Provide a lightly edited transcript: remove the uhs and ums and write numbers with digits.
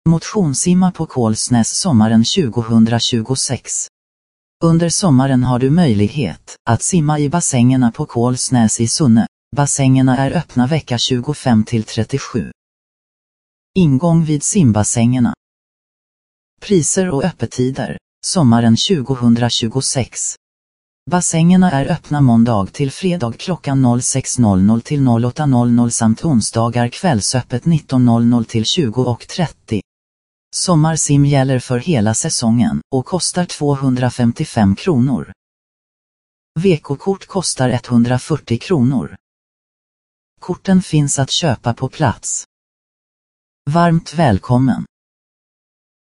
Motionssimma på Kolsnäs sommaren 2026. Under sommaren har du möjlighet att simma i bassängerna på Kolsnäs i Sunne. Bassängerna är öppna vecka 25-37. Ingång vid simbassängerna. Priser och öppettider. Sommaren 2026. Bassängerna är öppna måndag till fredag klockan 06.00 till 08.00 samt onsdagar kvällsöppet 19.00 till 20.30. Sommarsim gäller för hela säsongen och kostar 255 kronor. Veckokort kostar 140 kronor. Korten finns att köpa på plats. Varmt välkommen!